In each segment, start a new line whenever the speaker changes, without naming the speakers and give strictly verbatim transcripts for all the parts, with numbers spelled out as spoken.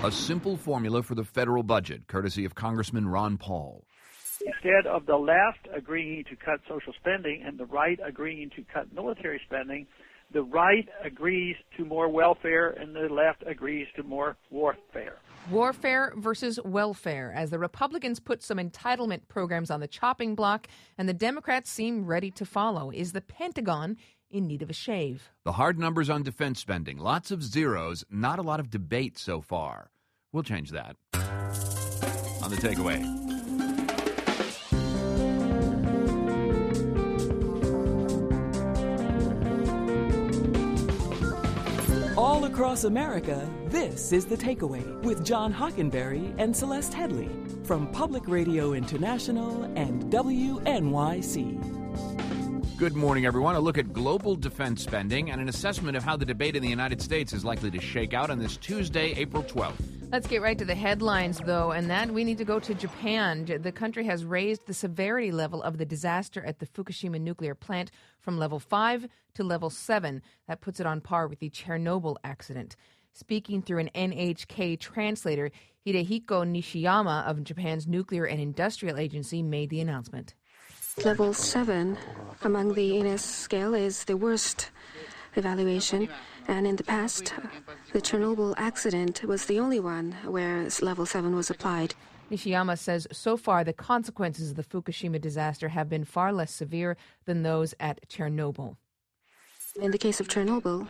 A simple formula for the federal budget, courtesy of Congressman Ron Paul.
Instead of the left agreeing to cut social spending and the right agreeing to cut military spending, the right agrees to more welfare and the left agrees to more warfare.
Warfare versus welfare, as the Republicans put some entitlement programs on the chopping block and the Democrats seem ready to follow. Is the Pentagon in need of a shave?
The hard numbers on defense spending, lots of zeros, not a lot of debate so far. We'll change that. On the takeaway.
All across America, this is The Takeaway with John Hockenberry and Celeste Headley from Public Radio International and W N Y C.
Good morning, everyone. A look at global defense spending and an assessment of how the debate in the United States is likely to shake out on this Tuesday, April twelfth.
Let's get right to the headlines, though, and that we need to go to Japan. The country has raised the severity level of the disaster at the Fukushima nuclear plant from level five to level seven. That puts it on par with the Chernobyl accident. Speaking through an N H K translator, Hidehiko Nishiyama of Japan's Nuclear and Industrial Agency made the announcement.
Level seven among the N S scale is the worst evaluation, and in the past, the Chernobyl accident was the only one where level seven was applied.
Nishiyama says so far the consequences of the Fukushima disaster have been far less severe than those at Chernobyl.
In the case of Chernobyl,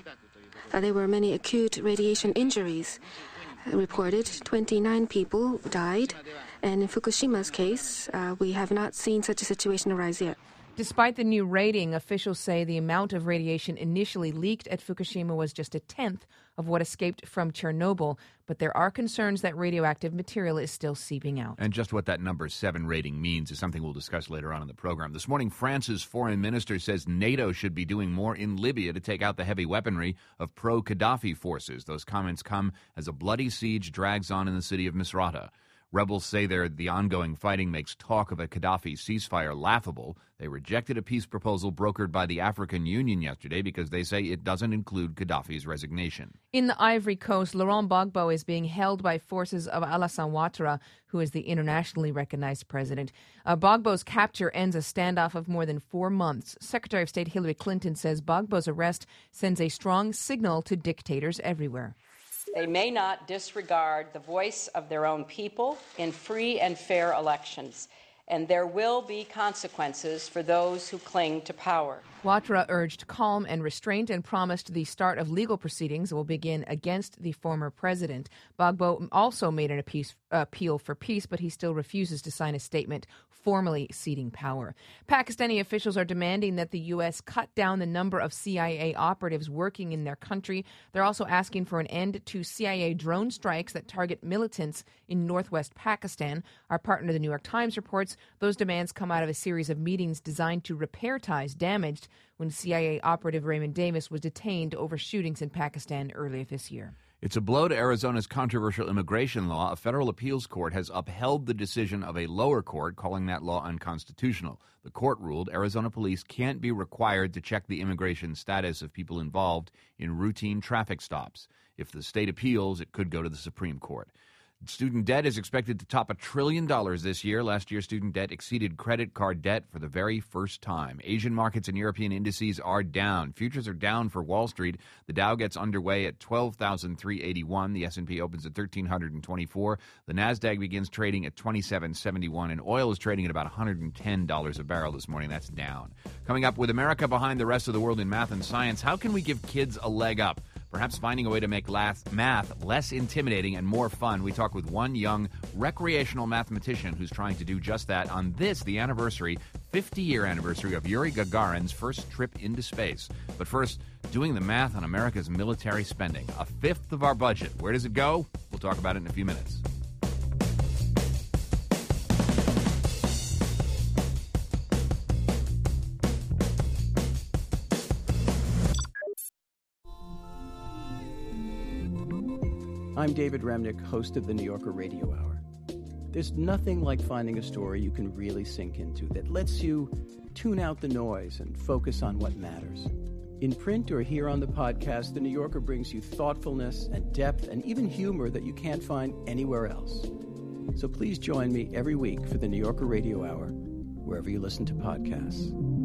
uh, there were many acute radiation injuries reported. twenty-nine people died, and in Fukushima's case, uh, we have not seen such a situation arise yet.
Despite the new rating, officials say the amount of radiation initially leaked at Fukushima was just a tenth of what escaped from Chernobyl, but there are concerns that radioactive material is still seeping out.
And just what that number seven rating means is something we'll discuss later on in the program. This morning, France's foreign minister says NATO should be doing more in Libya to take out the heavy weaponry of pro-Gaddafi forces. Those comments come as a bloody siege drags on in the city of Misrata. Rebels say there the ongoing fighting makes talk of a Gaddafi ceasefire laughable. They rejected a peace proposal brokered by the African Union yesterday because they say it doesn't include Gaddafi's resignation.
In the Ivory Coast, Laurent Gbagbo is being held by forces of Alassane Ouattara, who is the internationally recognized president. Uh, Gbagbo's capture ends a standoff of more than four months. Secretary of State Hillary Clinton says Gbagbo's arrest sends a strong signal to dictators everywhere.
They may not disregard the voice of their own people in free and fair elections, and there will be consequences for those who cling to power.
Ouattara urged calm and restraint and promised the start of legal proceedings will begin against the former president. Gbagbo also made an appease, appeal for peace, but he still refuses to sign a statement formally ceding power. Pakistani officials are demanding that the U S cut down the number of C I A operatives working in their country. They're also asking for an end to C I A drone strikes that target militants in northwest Pakistan. Our partner, the New York Times, reports those demands come out of a series of meetings designed to repair ties damaged when C I A operative Raymond Davis was detained over shootings in Pakistan earlier this year.
It's a blow to Arizona's controversial immigration law. A federal appeals court has upheld the decision of a lower court, calling that law unconstitutional. The court ruled Arizona police can't be required to check the immigration status of people involved in routine traffic stops. If the state appeals, it could go to the Supreme Court. Student debt is expected to top a trillion dollars this year. Last year, student debt exceeded credit card debt for the very first time. Asian markets and European indices are down. Futures are down for Wall Street. The Dow gets underway at twelve thousand three hundred eighty-one. The S and P opens at one thousand three hundred twenty-four. The Nasdaq begins trading at twenty-seven seventy-one, and oil is trading at about one hundred ten dollars a barrel this morning. That's down. Coming up, with America behind the rest of the world in math and science, how can we give kids a leg up? Perhaps finding a way to make math less intimidating and more fun. We talk with one young recreational mathematician who's trying to do just that on this, the anniversary, fifty-year anniversary of Yuri Gagarin's first trip into space. But first, doing the math on America's military spending. A fifth of our budget. Where does it go? We'll talk about it in a few minutes.
I'm David Remnick, host of the New Yorker Radio Hour. There's nothing like finding a story you can really sink into that lets you tune out the noise and focus on what matters. In print or here on the podcast, The New Yorker brings you thoughtfulness and depth and even humor that you can't find anywhere else. So please join me every week for The New Yorker Radio Hour, wherever you listen to podcasts.